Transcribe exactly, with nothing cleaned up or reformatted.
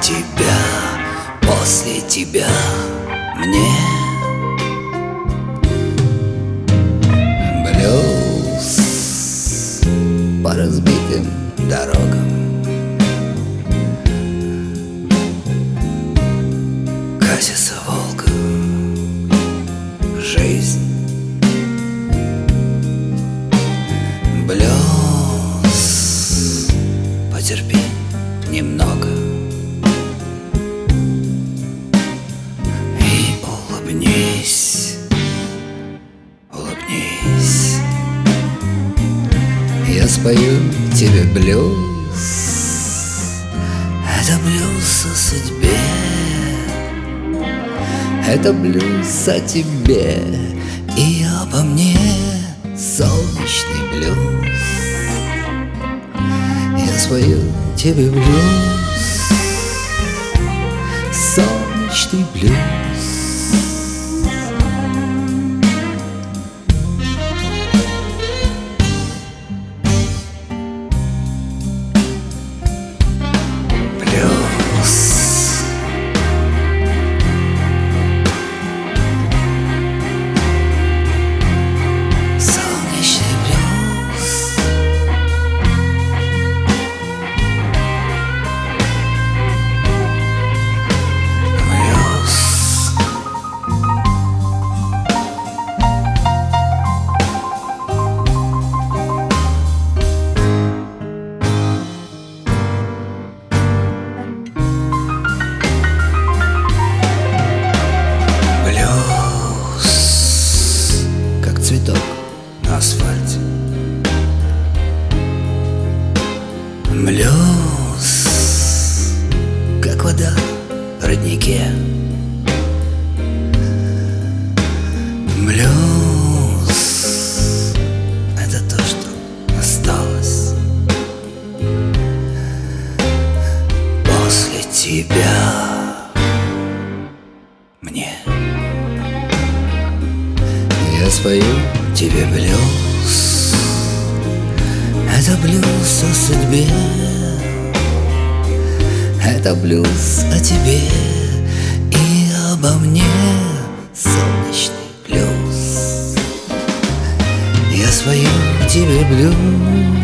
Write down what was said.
тебя, после тебя мне блюз по разбитым дорогам. Катится волк, жизнь, блюз, потерпи немного и улыбнись, улыбнись. Я спою тебе блюз, это блюз о судьбе, это блюз о тебе и обо мне, солнечный блюз. Я спою тебе блюз, солнечный блюз. Цветок на асфальте, блюз, как вода в роднике, блюз, это то, что осталось после тебя мне. Я спою тебе блюз, это блюз о судьбе, это блюз о тебе и обо мне, солнечный блюз. Я спою тебе блюз.